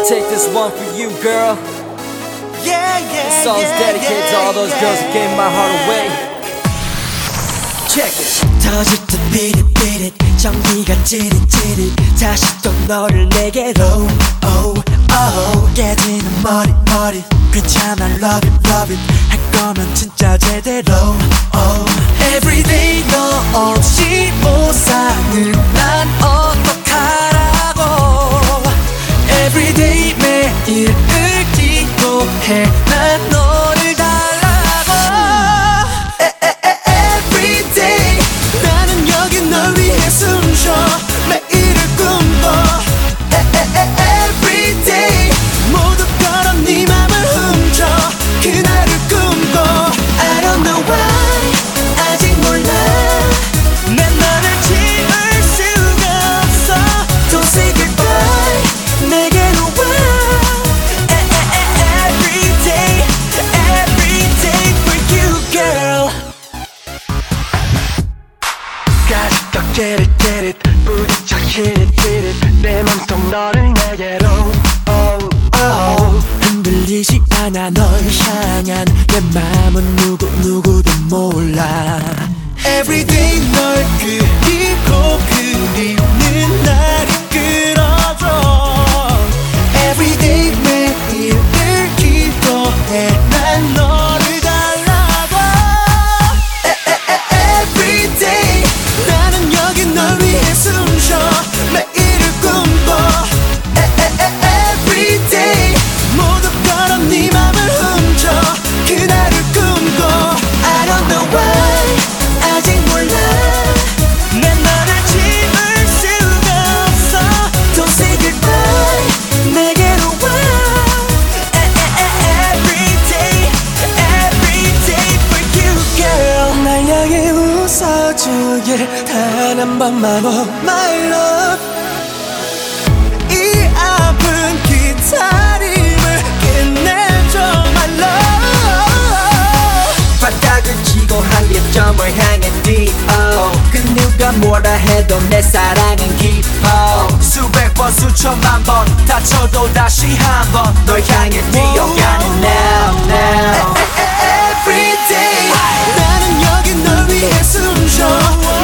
Take this one for you, girl. This song's dedicated to all those girls who gave my heart away. Check it. 터질 듯 비릿비릿 전기가 찌릿찌릿 다시 또 너를 내게로 oh, oh. 깨지는 머리 괜찮아 love it 할 거면 진짜 제대로 oh. Everyday 너 없이 못 사는 난 어떡하라고 Everyday 매일을 기도해 난 너를 달라고 Everyday 나는 여기 널 위해 숨쉬어 매일을 꿈꿔 Everyday 모두 걸어 네 맘을 훔쳐 그날을 꿈꿔 I don't know why 아직 몰라 난 너를 지울 수가 없어 Don't say goodbye 내게로 와 Everyday for you girl 가득 get it 부딪혀 hit it 내 맘속 너를 내게로 oh, oh. 흔들리지 않아 널 향한 내 맘은 누구도 몰라 Everyday 널 그리고 그리는 날이 끌어줘 Everyday 매일을 기도해 난 너를 달라고 Everyday 나는 여기 널 위해 숨쉬어 매일을 꿈꿔 Everyday 모두 걸어 네 맘을 훔쳐 그날을 꿈꿔 I don't know why 아직 몰라 난 너를 지울 수가 없어 Don't say goodbye 내게로 와 Everyday for you girl 날 향해 웃어주길 단 한 번만 oh my love 이 아픈 기다림을 끝내줘 my love 바닥을 치고 한계점을 향해 뛰어 그 누가 뭐라 해도 내 사랑은 깊어 수백 번 수천만 번 다쳐도 다시 한번 널 향해 뛰어가는 now Everyday 나는 여기 널 위해 숨쉬어